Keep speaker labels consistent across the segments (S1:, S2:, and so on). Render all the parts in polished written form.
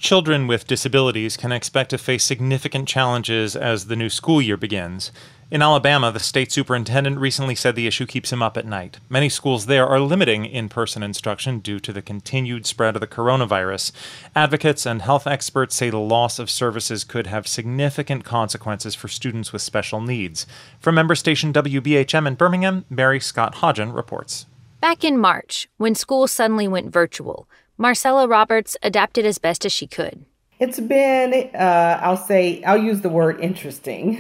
S1: Children with disabilities can expect to face significant challenges as the new school year begins. In Alabama, the state superintendent recently said the issue keeps him up at night. Many schools there are limiting in-person instruction due to the continued spread of the coronavirus. Advocates and health experts say the loss of services could have significant consequences for students with special needs. From member station WBHM in Birmingham, Mary Scott Hodgen reports.
S2: Back in March, when school suddenly went virtual, Marcella Roberts adapted as best as she could.
S3: It's been, I'll use the word interesting.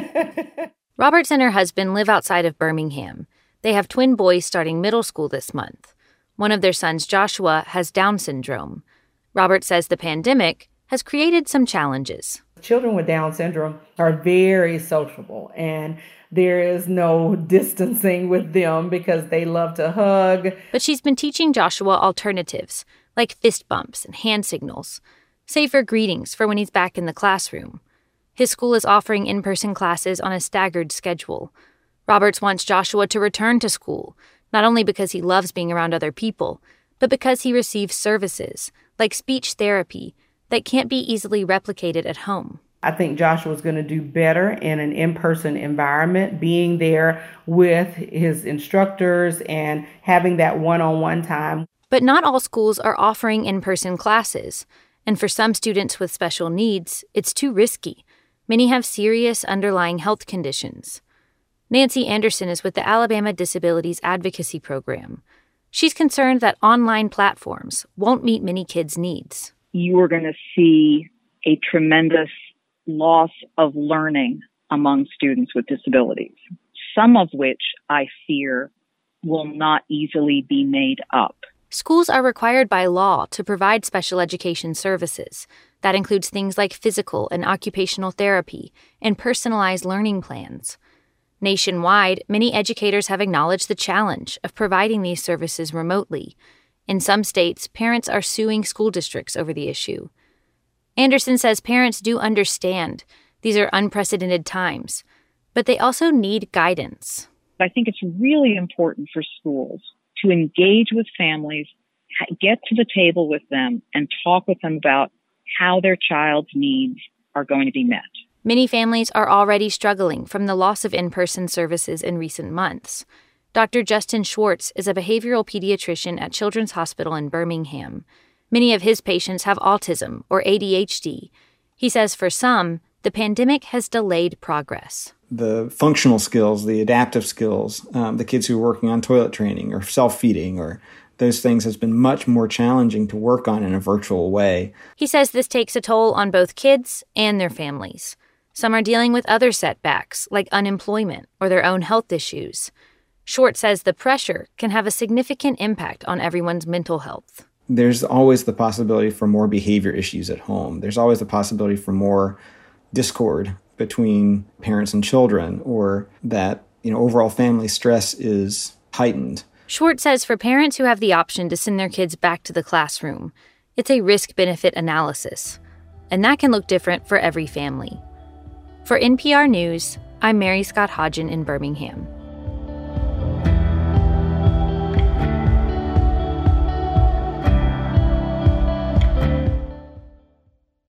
S2: Roberts and her husband live outside of Birmingham. They have twin boys starting middle school this month. One of their sons, Joshua, has Down syndrome. Roberts says the pandemic has created some challenges.
S3: Children with Down syndrome are very sociable, and there is no distancing with them because they love to hug.
S2: But she's been teaching Joshua alternatives, like fist bumps and hand signals, safer greetings for when he's back in the classroom. His school is offering in-person classes on a staggered schedule. Roberts wants Joshua to return to school, not only because he loves being around other people, but because he receives services, like speech therapy, that can't be easily replicated at home.
S3: I think Joshua's going to do better in an in-person environment, being there with his instructors and having that one-on-one time.
S2: But not all schools are offering in-person classes, and for some students with special needs, it's too risky. Many have serious underlying health conditions. Nancy Anderson is with the Alabama Disabilities Advocacy Program. She's concerned that online platforms won't meet many kids' needs.
S4: You are going to see a tremendous loss of learning among students with disabilities, some of which I fear will not easily be made up.
S2: Schools are required by law to provide special education services. That includes things like physical and occupational therapy and personalized learning plans. Nationwide, many educators have acknowledged the challenge of providing these services remotely. In some states, parents are suing school districts over the issue. Anderson says parents do understand these are unprecedented times, but they also need guidance.
S4: I think it's really important for schools to engage with families, get to the table with them, and talk with them about how their child's needs are going to be met.
S2: Many families are already struggling from the loss of in-person services in recent months. Dr. Justin Schwartz is a behavioral pediatrician at Children's Hospital in Birmingham. Many of his patients have autism or ADHD. He says for some, the pandemic has delayed progress.
S5: The functional skills, the adaptive skills, the kids who are working on toilet training or self-feeding or those things has been much more challenging to work on in a virtual way.
S2: He says this takes a toll on both kids and their families. Some are dealing with other setbacks, like unemployment or their own health issues. Schwartz says the pressure can have a significant impact on everyone's mental health.
S5: There's always the possibility for more behavior issues at home. There's always the possibility for more discord between parents and children, or that, overall family stress is heightened.
S2: Schwartz says for parents who have the option to send their kids back to the classroom, it's a risk-benefit analysis, and that can look different for every family. For NPR News, I'm Mary Scott Hodgen in Birmingham.